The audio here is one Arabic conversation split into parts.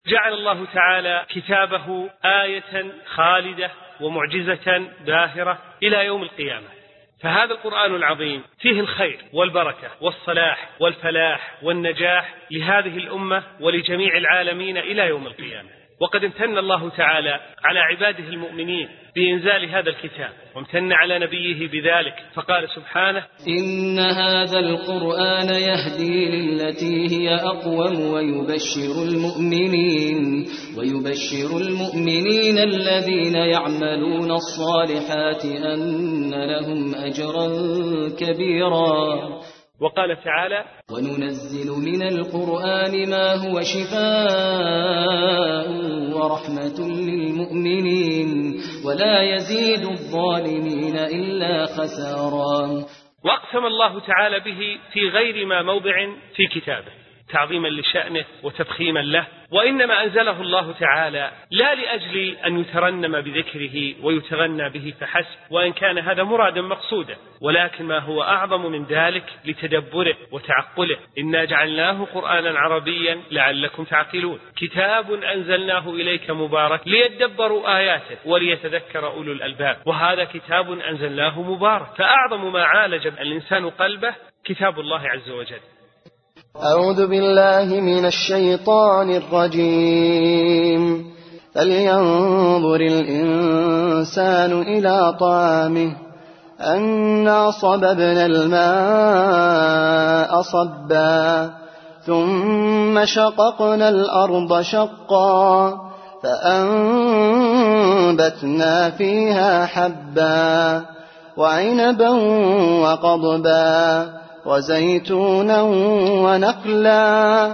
جعل الله تعالى كتابه آية خالدة ومعجزة باهرة إلى يوم القيامة، فهذا القرآن العظيم فيه الخير والبركة والصلاح والفلاح والنجاح لهذه الأمة ولجميع العالمين إلى يوم القيامة. وقد امتن الله تعالى على عباده المؤمنين بإنزال هذا الكتاب، وامتن على نبيه بذلك، فقال سبحانه: إن هذا القرآن يهدي للتي هي أقوم ويبشر المؤمنين الذين يعملون الصالحات أن لهم أجرا كبيرا. وقال تعالى: وننزل من القرآن ما هو شفاء ورحمة للمؤمنين ولا يزيد الظالمين إلا خسارا. وأقسم الله تعالى به في غير ما موضع في كتابه تعظيما لشأنه وتفخيما له، وإنما أنزله الله تعالى لا لأجل أن يترنم بذكره ويتغنى به فحسب، وإن كان هذا مرادا مقصودا، ولكن ما هو أعظم من ذلك لتدبره وتعقله. إنا جعلناه قرآنا عربيا لعلكم تعقلون، كتاب أنزلناه إليك مبارك ليدبروا آياته وليتذكر أولو الألباب. وهذا كتاب أنزلناه مبارك، فأعظم ما عالج الإنسان قلبه كتاب الله عز وجل. أعوذ بالله من الشيطان الرجيم. فلينظر الإنسان إلى طعامه أنا صببنا الماء صبا ثم شققنا الأرض شقا فأنبتنا فيها حبا وعنبا وقضبا وزيتونا ونخلا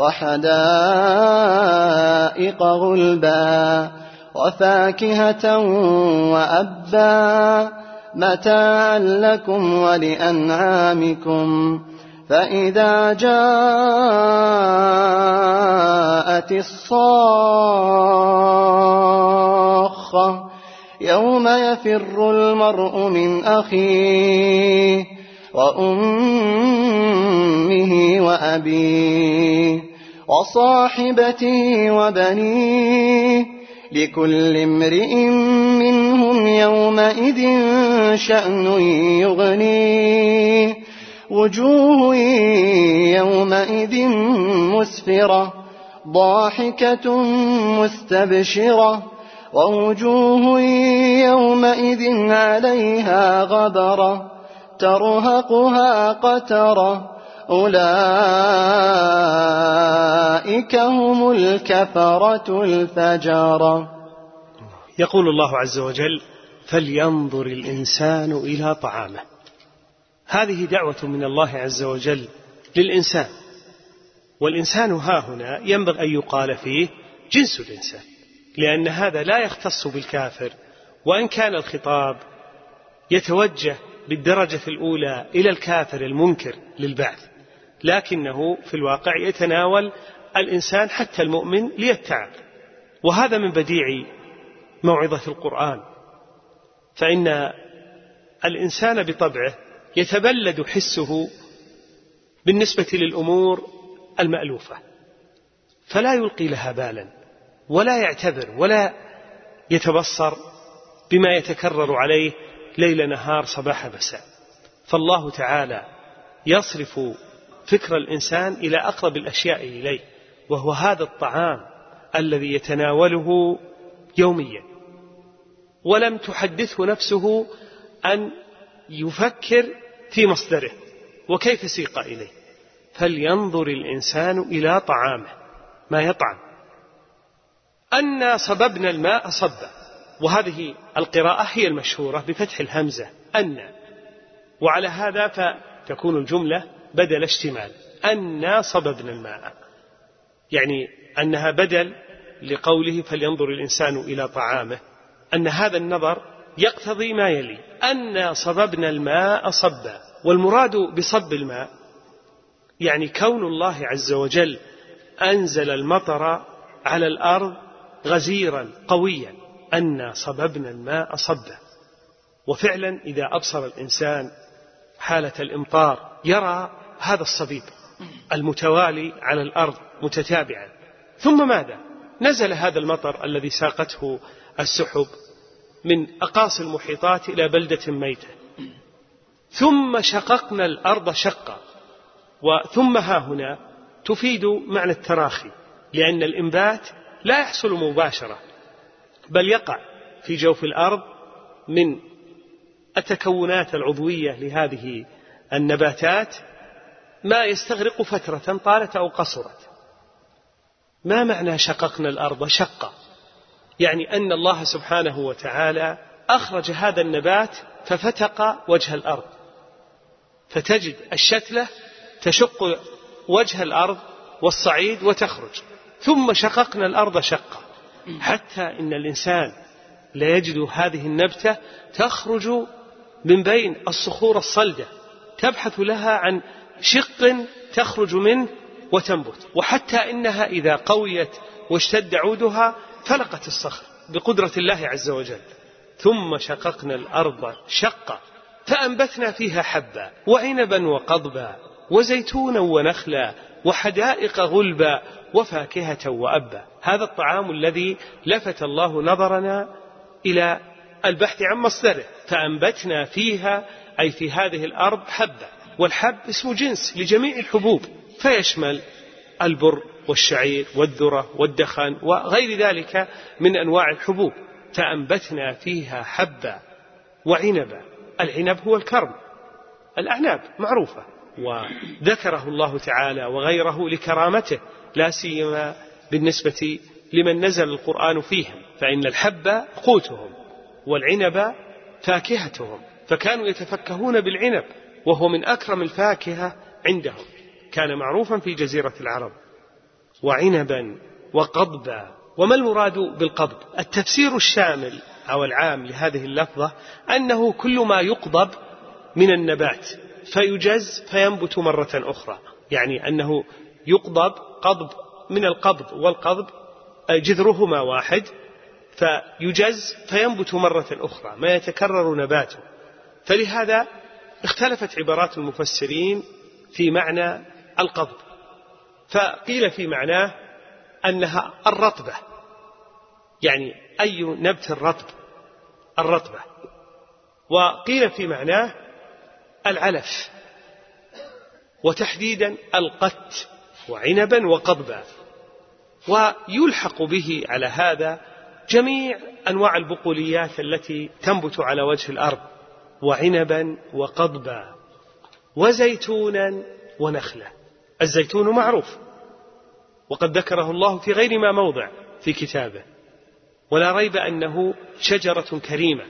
وحدائق غلبا وفاكهة وأبا متاعا لكم ولأنعامكم. فإذا جاءت الصاخة يوم يفر المرء من أخيه وأمه وأبيه وصاحبته وبنيه لكل امرئ منهم يومئذ شأن يغنيه. وجوه يومئذ مسفرة ضاحكة مستبشرة ووجوه يومئذ عليها غبرة ترهقها قترة أولئك هم الكفرة الفجرة. يقول الله عز وجل: فلينظر الإنسان إلى طعامه. هذه دعوة من الله عز وجل للإنسان، والإنسان هاهنا ينبغي أن يقال فيه جنس الإنسان، لأن هذا لا يختص بالكافر، وإن كان الخطاب يتوجه بالدرجة الأولى إلى الكافر المنكر للبعث، لكنه في الواقع يتناول الإنسان حتى المؤمن ليتعظ. وهذا من بديع موعظة القرآن، فإن الإنسان بطبعه يتبلد حسه بالنسبة للأمور المألوفة، فلا يلقي لها بالا ولا يعتبر ولا يتبصر بما يتكرر عليه ليل نهار صباح مساء. فالله تعالى يصرف فكر الإنسان إلى أقرب الأشياء إليه، وهو هذا الطعام الذي يتناوله يوميا، ولم تحدثه نفسه أن يفكر في مصدره وكيف سيق إليه. فلينظر الإنسان إلى طعامه، ما يطعم. أنا صببنا الماء صبا، وهذه القراءة هي المشهورة بفتح الهمزة أن، وعلى هذا فتكون الجملة بدل اشتمال. أنا صببنا الماء، يعني أنها بدل لقوله فلينظر الإنسان إلى طعامه، أن هذا النظر يقتضي ما يلي: أنا صببنا الماء صبا. والمراد بصب الماء يعني كون الله عز وجل أنزل المطر على الأرض غزيرا قويا. أنا صببنا الماء صبا. وفعلا إذا أبصر الإنسان حالة الإمطار يرى هذا الصبيب المتوالي على الأرض متتابعا. ثم ماذا؟ نزل هذا المطر الذي ساقته السحب من أقاصي المحيطات إلى بلدة ميتة، ثم شققنا الأرض شقا. وثم ها هنا تفيد معنى التراخي، لأن الإنبات لا يحصل مباشرة، بل يقع في جوف الأرض من التكونات العضوية لهذه النباتات ما يستغرق فترة طالت أو قصرت. ما معنى شققنا الأرض شقا؟ يعني أن الله سبحانه وتعالى أخرج هذا النبات ففتق وجه الأرض، فتجد الشتلة تشق وجه الأرض والصعيد وتخرج. ثم شققنا الأرض شقا، حتى إن الإنسان لا يجد هذه النبتة تخرج من بين الصخور الصلدة، تبحث لها عن شق تخرج منه وتنبت، وحتى إنها إذا قويت واشتد عودها فلقت الصخر بقدرة الله عز وجل. ثم شققنا الأرض شقا فأنبتنا فيها حبا وعنبا وقضبا وزيتونا ونخلا وحدائق غلبا وفاكهة وأبا. هذا الطعام الذي لفت الله نظرنا إلى البحث عن مصدره. فأنبتنا فيها أي في هذه الأرض حبا، والحب اسم جنس لجميع الحبوب، فيشمل البر والشعير والذرة والدخن وغير ذلك من أنواع الحبوب. فأنبتنا فيها حبا وعنبا. العنب هو الكرم، الأعناب معروفة، وذكره الله تعالى وغيره لكرامته، لا سيما بالنسبة لمن نزل القرآن فيهم، فإن الحب قوتهم والعنب فاكهتهم، فكانوا يتفكهون بالعنب وهو من أكرم الفاكهة عندهم، كان معروفا في جزيرة العرب. وعنبا وقضبا. وما المراد بالقضب؟ التفسير الشامل أو العام لهذه اللفظة أنه كل ما يقضب من النبات فيجز فينبت مرة أخرى، يعني أنه يقضب قضب من القبض والقضب جذرهما واحد، فيجز فينبت مرة أخرى، ما يتكرر نباته. فلهذا اختلفت عبارات المفسرين في معنى القضب، فقيل في معناه أنها الرطبة، يعني أي نبت الرطبة، وقيل في معناه العلف، وتحديدا القت وعنبا وقضبا. ويلحق به على هذا جميع أنواع البقوليات التي تنبت على وجه الأرض، وعنبا وقضبا وزيتونا ونخلا. الزيتون معروف وقد ذكره الله في غير ما موضع في كتابه، ولا ريب أنه شجرة كريمة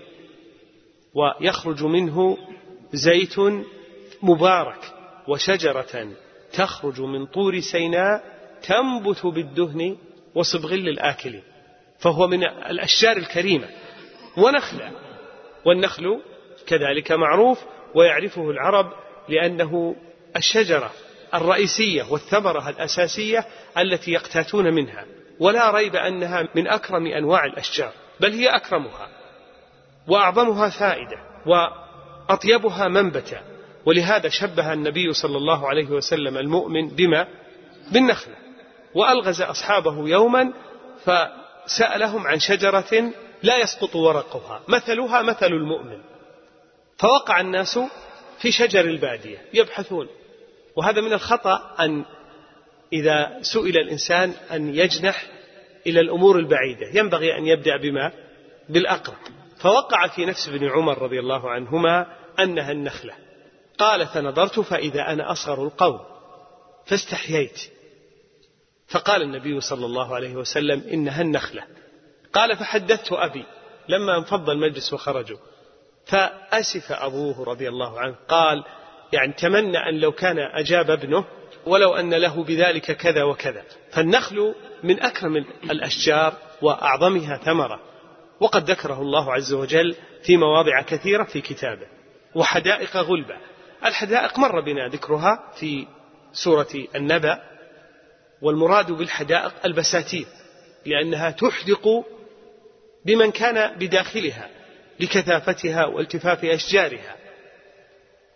ويخرج منه زيت مبارك، وشجرة تخرج من طور سيناء تنبت بالدهن وصبغ للآكلين، فهو من الأشجار الكريمة. ونخلا، والنخل كذلك معروف ويعرفه العرب لأنه الشجرة الرئيسية والثمرة الأساسية التي يقتاتون منها، ولا ريب أنها من أكرم أنواع الأشجار، بل هي أكرمها وأعظمها فائدة وأطيبها منبتا. ولهذا شبه النبي صلى الله عليه وسلم المؤمن بالنخلة، وألغز أصحابه يوما فسألهم عن شجرة لا يسقط ورقها مثلها مثل المؤمن، فوقع الناس في شجر البادية يبحثون. وهذا من الخطأ أن إذا سئل الإنسان أن يجنح إلى الأمور البعيدة، ينبغي أن يبدأ بالأقرب. فوقع في نفس ابن عمر رضي الله عنهما أنها النخلة، قال فنظرت فإذا أنا أصغر القوم فاستحييت، فقال النبي صلى الله عليه وسلم إنها النخلة. قال فحدثت أبي لما انفض المجلس وخرجوا، فأسف أبوه رضي الله عنه، قال يعني تمنى أن لو كان أجاب ابنه ولو أن له بذلك كذا وكذا. فالنخل من أكرم الأشجار وأعظمها ثمرة، وقد ذكره الله عز وجل في مواضع كثيرة في كتابه. وحدائق غلبة. الحدائق مر بنا ذكرها في سورة النبأ، والمراد بالحدائق البساتين، لأنها تحدق بمن كان بداخلها لكثافتها والتفاف أشجارها.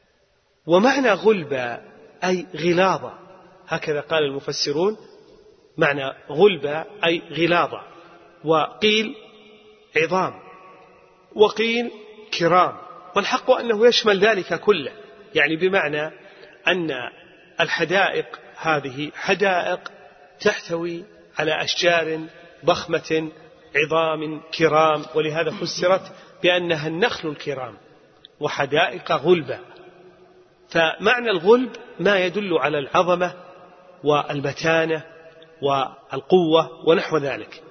ومعنى غلبة أي غلاظة، هكذا قال المفسرون، معنى غلبة أي غلاظة، وقيل عظام، وقيل كرام، والحق أنه يشمل ذلك كله، يعني بمعنى أن الحدائق هذه حدائق تحتوي على أشجار ضخمة عظام كرام، ولهذا فسرت بأنها النخل الكرام، وحدائق غلبة. فمعنى الغلب ما يدل على العظمة والمتانة والقوة ونحو ذلك.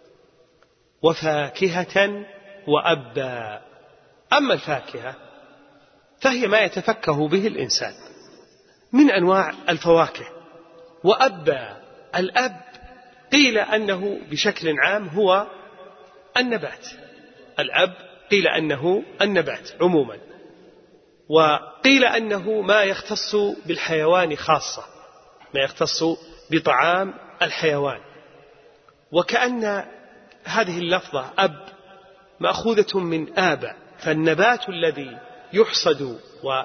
وفاكهة وأبا. أما الفاكهة فهي ما يتفكه به الإنسان من أنواع الفواكه. وأبا، الأب قيل أنه بشكل عام هو النبات، الأب قيل أنه النبات عموما، وقيل أنه ما يختص بالحيوان خاصة، ما يختص بطعام الحيوان. وكأن هذه اللفظة أب مأخوذة من آبا، فالنبات الذي يحصد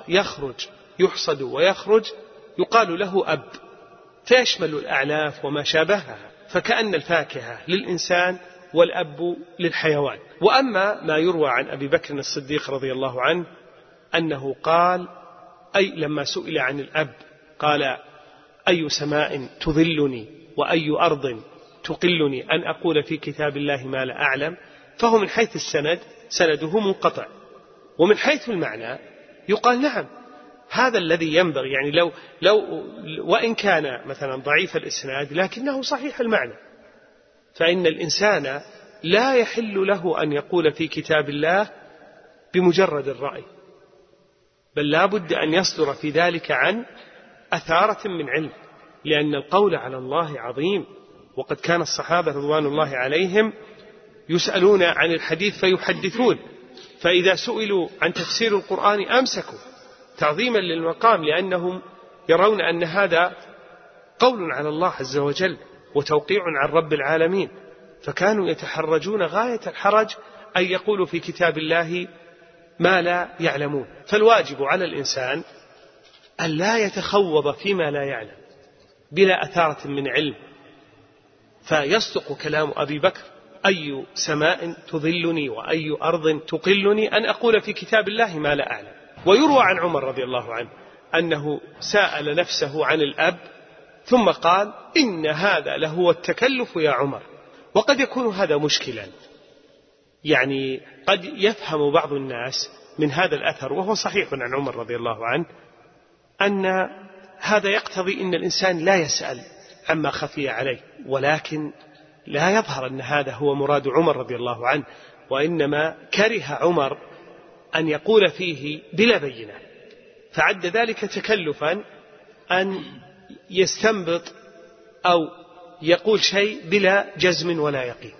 ويخرج يقال له أب، فيشمل الأعلاف وما شابهها، فكأن الفاكهة للإنسان والأب للحيوان. وأما ما يروى عن أبي بكر الصديق رضي الله عنه أنه قال، أي لما سئل عن الأب قال: أي سماء تظلني وأي أرض تقلني أن أقول في كتاب الله ما لا أعلم، فهو من حيث السند سنده منقطع، ومن حيث المعنى يقال نعم هذا الذي ينبغي، يعني لو وإن كان مثلا ضعيف الإسناد لكنه صحيح المعنى، فإن الإنسان لا يحل له أن يقول في كتاب الله بمجرد الرأي، بل لا بد أن يصدر في ذلك عن أثارة من علم، لأن القول على الله عظيم. وقد كان الصحابة رضوان الله عليهم يسألون عن الحديث فيحدثون، فإذا سئلوا عن تفسير القرآن أمسكوا تعظيما للمقام، لأنهم يرون أن هذا قول على الله عز وجل وتوقيع عن رب العالمين، فكانوا يتحرجون غاية الحرج أن يقولوا في كتاب الله ما لا يعلمون. فالواجب على الإنسان أن لا يتخوض فيما لا يعلم بلا أثارة من علم، فيصدق كلام أبي بكر: أي سماء تظلني وأي أرض تقلني أن أقول في كتاب الله ما لا أعلم. ويروى عن عمر رضي الله عنه أنه سأل نفسه عن الأب ثم قال: إن هذا لهو التكلف يا عمر. وقد يكون هذا مشكلا، يعني قد يفهم بعض الناس من هذا الأثر، وهو صحيح عن عمر رضي الله عنه، أن هذا يقتضي أن الإنسان لا يسأل عما خفي عليه، ولكن لا يظهر أن هذا هو مراد عمر رضي الله عنه، وإنما كره عمر أن يقول فيه بلا بينة، فعد ذلك تكلفا أن يستنبط أو يقول شيء بلا جزم ولا يقين.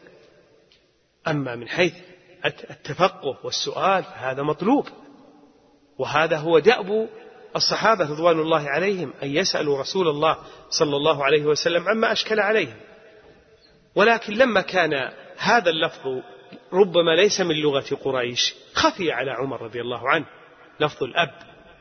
أما من حيث التفقه والسؤال فهذا مطلوب، وهذا هو دأب الصحابة رضوان الله عليهم أن يسألوا رسول الله صلى الله عليه وسلم عما أشكل عليهم. ولكن لما كان هذا اللفظ ربما ليس من لغة قريش خفي على عمر رضي الله عنه لفظ الأب،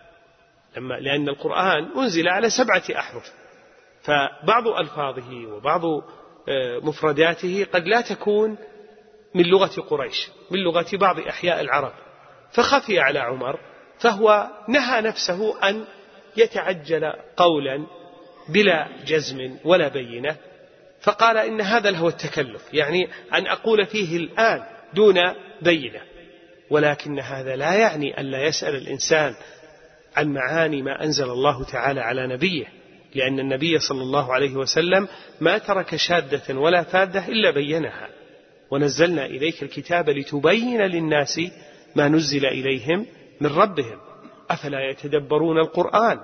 لأن القرآن أنزل على 7 أحرف، فبعض ألفاظه وبعض مفرداته قد لا تكون من لغة قريش، من لغة بعض أحياء العرب، فخفي على عمر، فهو نهى نفسه أن يتعجل قولا بلا جزم ولا بينة، فقال إن هذا هو التكلف، يعني أن أقول فيه الآن دون بينة. ولكن هذا لا يعني أن لا يسأل الإنسان عن معاني ما أنزل الله تعالى على نبيه، لأن النبي صلى الله عليه وسلم ما ترك شاذة ولا فاذة إلا بينها، ونزلنا إليك الكتاب لتبين للناس ما نزل إليهم من ربهم أفلا يتدبرون القرآن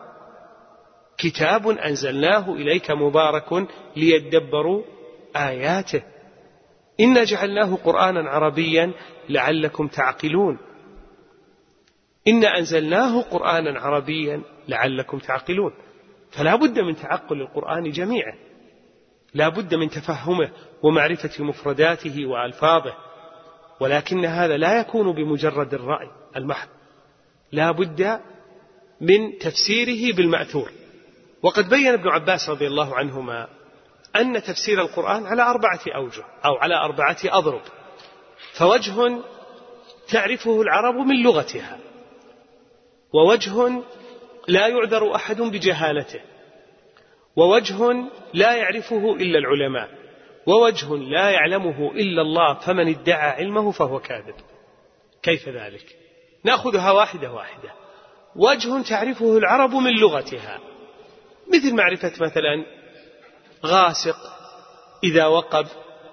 كتاب أنزلناه إليك مبارك ليدبروا آياته إنا جعلناه قرآنا عربيا لعلكم تعقلون. إنا أنزلناه قرآنا عربيا لعلكم تعقلون. فلا بد من تعقل القرآن جميعا، لا بد من تفهمه ومعرفة مفرداته وألفاظه، ولكن هذا لا يكون بمجرد الرأي المحض، لا بد من تفسيره بالمأثور. وقد بين ابن عباس رضي الله عنهما أن تفسير القرآن على 4 أوجه أو على 4 أضرب. فوجه تعرفه العرب من لغتها، ووجه لا يعذر أحد بجهالته، ووجه لا يعرفه إلا العلماء، ووجه لا يعلمه إلا الله، فمن ادعى علمه فهو كاذب. كيف ذلك؟ نأخذها واحدة واحدة. وجه تعرفه العرب من لغتها، مثل معرفة مثلا غاسق إذا وقب،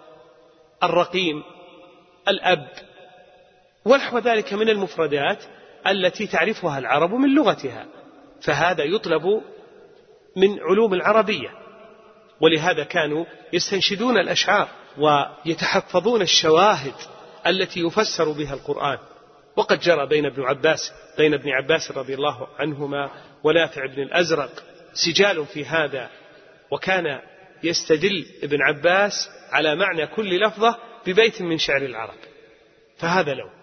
الرقيم، الأب، ونحو ذلك من المفردات التي تعرفها العرب من لغتها، فهذا يطلب من علوم العربية. ولهذا كانوا يستنشدون الأشعار ويتحفظون الشواهد التي يفسر بها القرآن. وقد جرى بين ابن عباس رضي الله عنهما ونافع بن الأزرق سجال في هذا، وكان يستدل ابن عباس على معنى كل لفظة ببيت من شعر العرب، فهذا لون.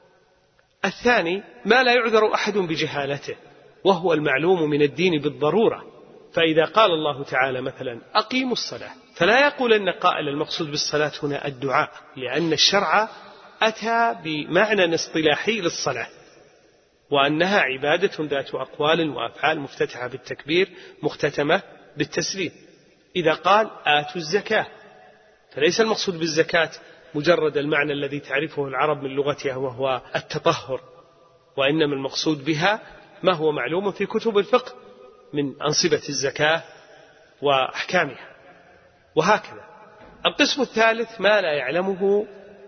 الثاني ما لا يعذر أحد بجهالته، وهو المعلوم من الدين بالضرورة. فإذا قال الله تعالى مثلا أقيموا الصلاة، فلا يقول أن قائل المقصود بالصلاة هنا الدعاء، لأن الشرع أتى بمعنى اصطلاحي للصلاة، وأنها عبادة ذات أقوال وأفعال مفتتحة بالتكبير مختتمة بالتسليم. إذا قال آتوا الزكاة، فليس المقصود بالزكاة مجرد المعنى الذي تعرفه العرب من لغتها وهو التطهر، وإنما المقصود بها ما هو معلوم في كتب الفقه من أنصبة الزكاة وأحكامها. وهكذا القسم الثالث ما لا يعلمه،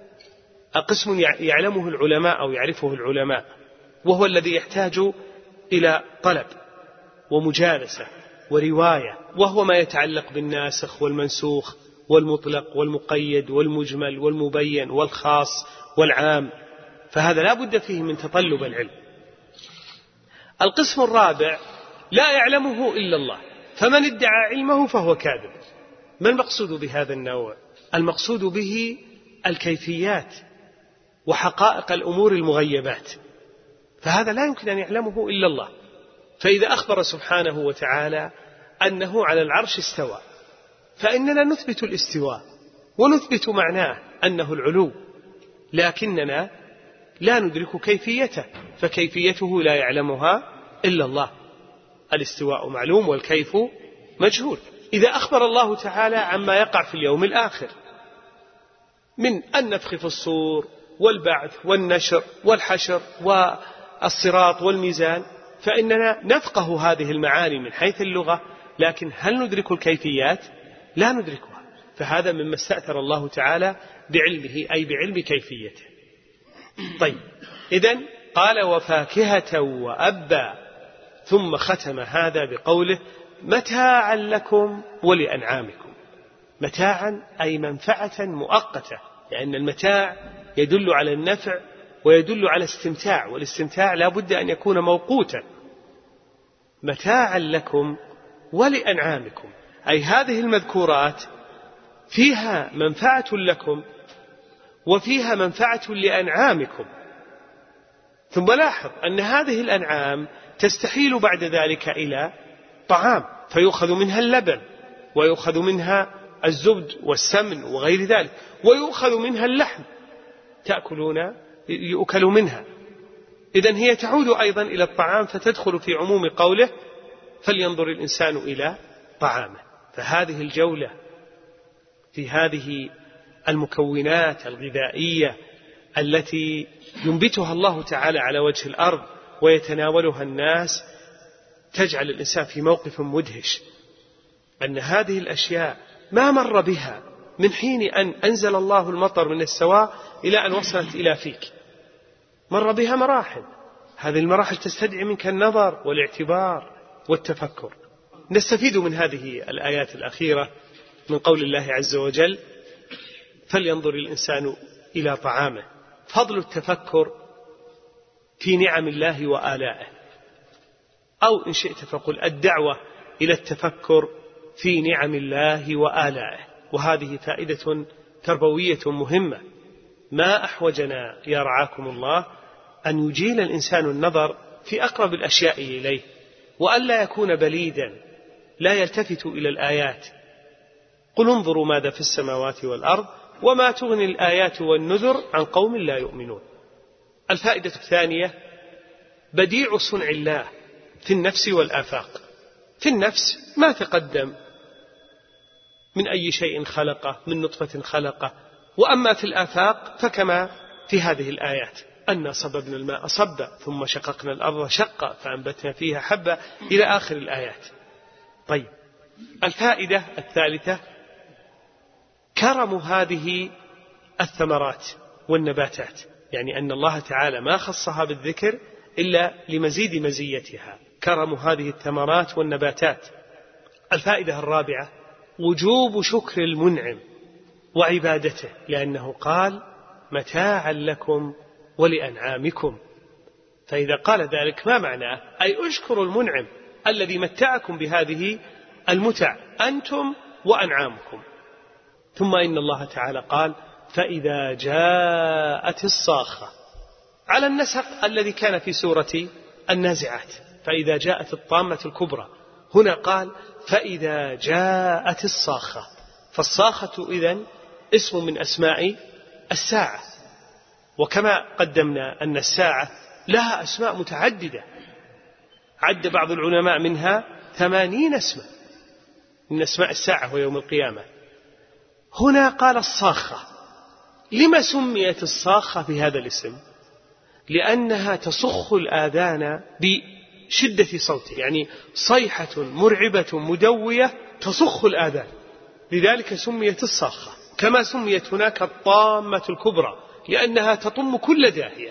قسم يعلمه العلماء أو يعرفه العلماء، وهو الذي يحتاج إلى طلب ومجالسة ورواية، وهو ما يتعلق بالناسخ والمنسوخ والمطلق والمقيد والمجمل والمبين والخاص والعام، فهذا لا بد فيه من تطلب العلم. القسم الرابع لا يعلمه إلا الله، فمن ادعى علمه فهو كاذب. ما المقصود بهذا النوع؟ المقصود به الكيفيات وحقائق الأمور المغيبات، فهذا لا يمكن أن يعلمه إلا الله. فإذا أخبر سبحانه وتعالى أنه على العرش استوى، فإننا نثبت الاستواء ونثبت معناه أنه العلو، لكننا لا ندرك كيفيته، فكيفيته لا يعلمها إلا الله. الاستواء معلوم والكيف مجهول. إذا أخبر الله تعالى عما يقع في اليوم الآخر من النفخ في الصور والبعث والنشر والحشر والصراط والميزان، فإننا نفقه هذه المعاني من حيث اللغة، لكن هل ندرك الكيفيات؟ لا ندركها. فهذا مما استأثر الله تعالى بعلمه، أي بعلم كيفيته. طيب، إذن قال وفاكهة وأبا، ثم ختم هذا بقوله متاعا لكم ولأنعامكم. متاعا أي منفعة مؤقتة، لأن المتاع يدل على النفع ويدل على استمتاع، والاستمتاع لا بد أن يكون موقوتا. متاعا لكم ولأنعامكم، أي هذه المذكورات فيها منفعة لكم وفيها منفعة لأنعامكم. ثم لاحظ أن هذه الأنعام تستحيل بعد ذلك إلى طعام، فيؤخذ منها اللبن ويؤخذ منها الزبد والسمن وغير ذلك، ويؤخذ منها اللحم يؤكل منها. إذن هي تعود أيضا إلى الطعام، فتدخل في عموم قوله فلينظر الإنسان إلى طعامه. فهذه الجولة في هذه المكونات الغذائية التي ينبتها الله تعالى على وجه الأرض ويتناولها الناس تجعل الإنسان في موقف مدهش، أن هذه الأشياء ما مر بها من حين أن أنزل الله المطر من السماء إلى أن وصلت إلى فيك، مر بها مراحل. هذه المراحل تستدعي منك النظر والاعتبار والتفكر. نستفيد من هذه الآيات الأخيرة من قول الله عز وجل فلينظر الإنسان إلى طعامه، فضل التفكر في نعم الله وآلائه، أو إن شئت فقل الدعوة إلى التفكر في نعم الله وآلائه. وهذه فائدة تربوية مهمة. ما أحوجنا يا رعاكم الله أن يجيل الإنسان النظر في أقرب الأشياء إليه، وأن لا يكون بليدا لا يلتفت إلى الآيات، قل انظروا ماذا في السماوات والأرض وما تغني الآيات والنذر عن قوم لا يؤمنون. الفائدة الثانية بديع صنع الله في النفس والآفاق. في النفس ما تقدم من أي شيء خلقه، من نطفة خلقه. وأما في الآفاق فكما في هذه الآيات أن صببنا الماء صبا ثم شققنا الأرض شقا فأنبتنا فيها حبا إلى آخر الآيات. طيب، الفائدة الثالثة كرم هذه الثمرات والنباتات، يعني أن الله تعالى ما خصها بالذكر إلا لمزيد مزيتها، كرم هذه الثمرات والنباتات. الفائدة الرابعة وجوب شكر المنعم وعبادته، لأنه قال متاعا لكم ولأنعامكم. فإذا قال ذلك ما معناه؟ أي أشكروا المنعم الذي متعكم بهذه المتع أنتم وأنعامكم. ثم إن الله تعالى قال فإذا جاءت الصاخة، على النسق الذي كان في سورة النازعات، فإذا جاءت الطامة الكبرى. هنا قال فإذا جاءت الصاخة، فالصاخة إذن اسم من أسماء الساعة، وكما قدمنا أن الساعة لها أسماء متعددة، عد بعض العلماء منها 80 اسما من أسماء الساعة ويوم القيامة. هنا قال الصاخة. لما سميت الصاخة بهذا الاسم؟ لأنها تصخ الآذان بشدة صوته، يعني صيحة مرعبة مدوية تصخ الآذان، لذلك سميت الصاخة. كما سميت هناك الطامة الكبرى لأنها تطم كل داهية.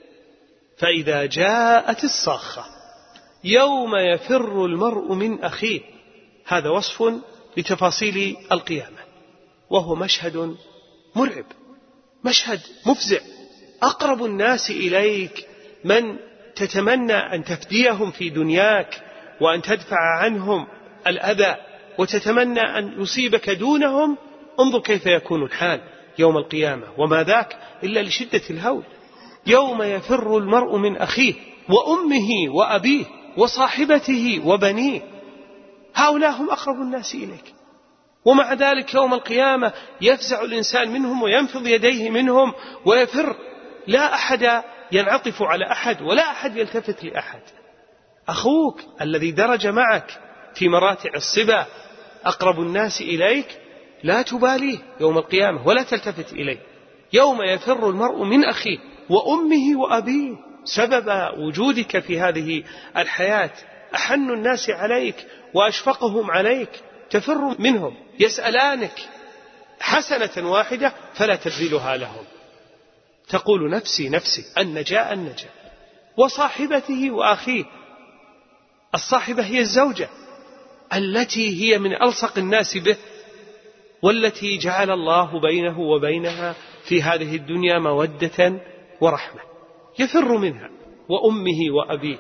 فإذا جاءت الصاخة يوم يفر المرء من أخيه، هذا وصف لتفاصيل القيامة، وهو مشهد مرعب، مشهد مفزع. أقرب الناس إليك من تتمنى أن تفديهم في دنياك وأن تدفع عنهم الأذى وتتمنى أن يصيبك دونهم، انظر كيف يكون الحال يوم القيامة، وما ذاك إلا لشدة الهول. يوم يفر المرء من أخيه وأمه وأبيه وصاحبته وبنيه، هؤلاء هم أقرب الناس إليك، ومع ذلك يوم القيامة يفزع الإنسان منهم وينفض يديه منهم ويفر، لا أحد ينعطف على أحد ولا أحد يلتفت لأحد. أخوك الذي درج معك في مراتع الصبا أقرب الناس إليك لا تباليه يوم القيامة ولا تلتفت إليه. يوم يفر المرء من أخيه وأمه وأبيه، سبب وجودك في هذه الحياة أحن الناس عليك وأشفقهم عليك، تفر منهم، يسألانك حسنة واحدة فلا تبذلها لهم، تقول نفسي نفسي، النجاء النجاء. وصاحبته وأخيه، الصاحبة هي الزوجة التي هي من ألصق الناس به، والتي جعل الله بينه وبينها في هذه الدنيا مودة ورحمة، يفر منها. وأمه وأبيه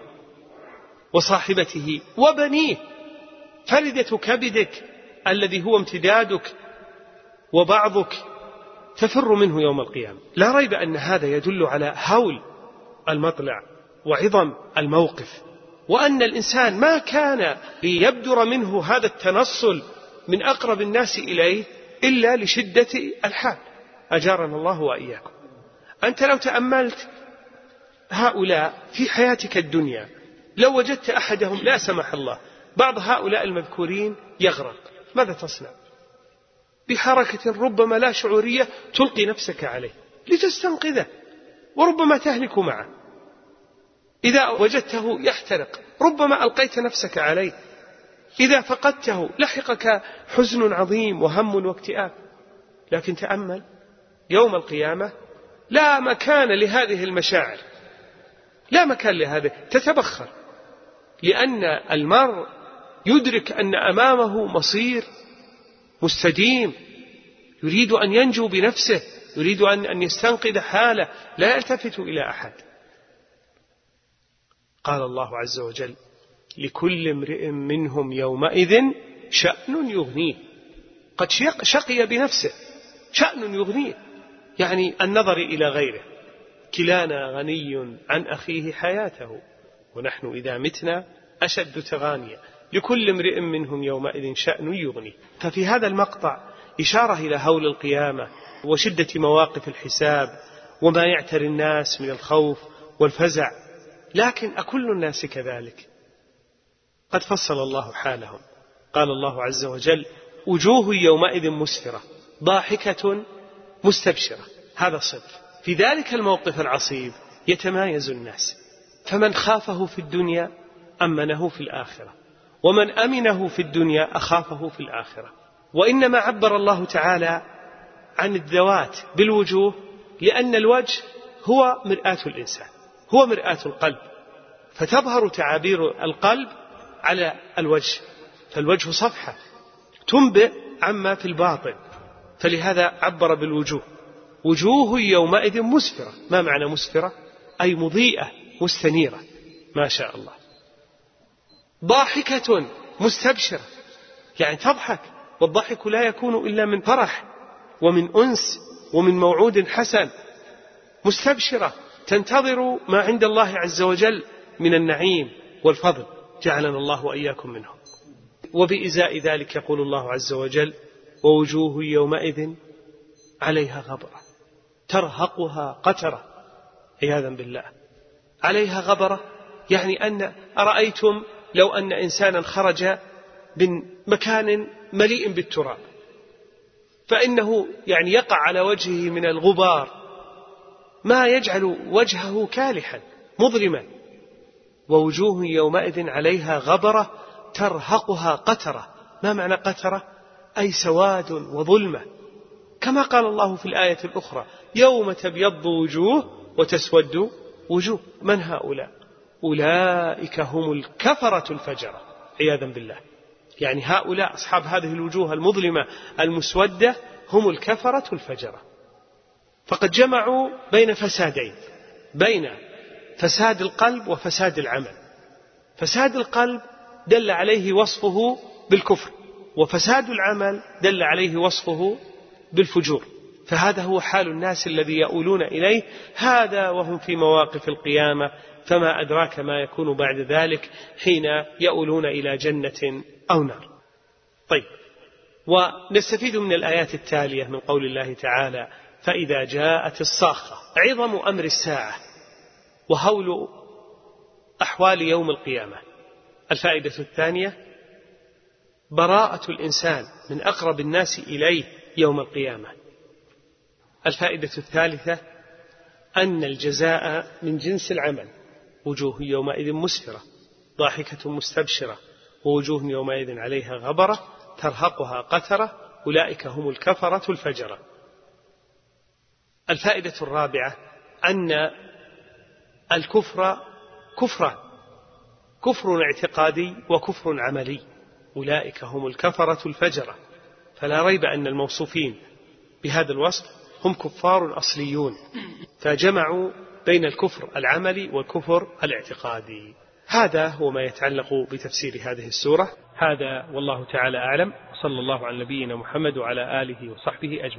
وصاحبته وبنيه، فردة كبدك الذي هو امتدادك وبعضك، تفر منه يوم القيامة. لا ريب أن هذا يدل على هول المطلع وعظم الموقف، وأن الإنسان ما كان ليبدر منه هذا التنصل من أقرب الناس إليه إلا لشدة الحال. أجارنا الله وإياكم. أنت لو تأملت هؤلاء في حياتك الدنيا، لو وجدت أحدهم لا سمح الله بعض هؤلاء المذكورين يغرق، ماذا تصنع؟ بحركة ربما لا شعورية تلقي نفسك عليه لتستنقذه، وربما تهلك معه. إذا وجدته يحترق ربما ألقيت نفسك عليه. إذا فقدته لحقك حزن عظيم وهم واكتئاب. لكن تأمل يوم القيامة لا مكان لهذه المشاعر، لا مكان لهذا، تتبخر، لأن المرء يدرك أن أمامه مصير مستديم، يريد أن ينجو بنفسه، يريد أن يستنقذ حاله، لا يلتفت إلى أحد. قال الله عز وجل لكل امرئ منهم يومئذ شأن يغنيه، قد شقي بنفسه، شأن يغنيه، يعني النظر إلى غيره. كلانا غني عن أخيه حياته ونحن إذا متنا أشد تغانيا، لكل امرئ منهم يومئذ شأن يغنيه. ففي هذا المقطع إشارة إلى هول القيامة وشدة مواقف الحساب وما يعتري الناس من الخوف والفزع. لكن أكل الناس كذلك؟ قد فصل الله حالهم. قال الله عز وجل: وجوه يومئذ مسفرة ضاحكة مستبشرة. هذا صنف. في ذلك الموقف العصيب يتمايز الناس، فمن خافه في الدنيا أمنه في الآخرة، ومن أمنه في الدنيا أخافه في الآخرة. وإنما عبر الله تعالى عن الذوات بالوجوه لأن الوجه هو مرآة الإنسان، هو مرآة القلب، فتظهر تعابير القلب على الوجه، فالوجه صفحة تنبئ عما في الباطن، فلهذا عبر بالوجوه. وجوه يومئذ مسفرة. ما معنى مسفرة؟ أي مضيئة مستنيرة، ما شاء الله. ضاحكة مستبشرة، يعني تضحك، والضحك لا يكون إلا من فرح ومن أنس ومن موعود حسن. مستبشرة تنتظر ما عند الله عز وجل من النعيم والفضل، جعلنا الله وإياكم منهم. وبإزاء ذلك يقول الله عز وجل: ووجوه يومئذ عليها غبرة ترهقها قترة. عياذا بالله. عليها غبرة يعني أن أرأيتم لو أن إنسانا خرج من مكان مليء بالتراب، فإنه يعني يقع على وجهه من الغبار ما يجعل وجهه كالحا مظلما. ووجوه يومئذ عليها غبرة ترهقها قترة. ما معنى قترة؟ أي سواد وظلمة، كما قال الله في الآية الأخرى: يوم تبيض وجوه وتسود وجوه. من هؤلاء؟ أولئك هم الكفرة الفجرة، عياذا بالله. يعني هؤلاء أصحاب هذه الوجوه المظلمة المسودة هم الكفرة الفجرة. فقد جمعوا بين فسادين، بين فساد القلب وفساد العمل. فساد القلب دل عليه وصفه بالكفر، وفساد العمل دل عليه وصفه بالفجور. فهذا هو حال الناس الذي يؤولون إليه، هذا وهم في مواقف القيامة، فما أدراك ما يكون بعد ذلك حين يؤولون إلى جنة أو نار. طيب، ونستفيد من الآيات التالية من قول الله تعالى: فإذا جاءت الصاخة، عظم أمر الساعة وهول أحوال يوم القيامة. الفائدة الثانية: براءة الإنسان من أقرب الناس إليه يوم القيامة. الفائدة الثالثة: أن الجزاء من جنس العمل. وجوه يومئذ مسفرة ضاحكة مستبشرة ووجوه يومئذ عليها غبرة ترهقها قترة أولئك هم الكفرة الفجرة. الفائدة الرابعة: أن الكفر كفران: كفر اعتقادي وكفر عملي. أولئك هم الكفرة الفجرة. فلا ريب أن الموصوفين بهذا الوصف هم كفار أصليون، فجمعوا بين الكفر العملي والكفر الاعتقادي. هذا هو ما يتعلق بتفسير هذه السورة. هذا والله تعالى أعلم، صلى الله على نبينا محمد وعلى آله وصحبه أجمعين.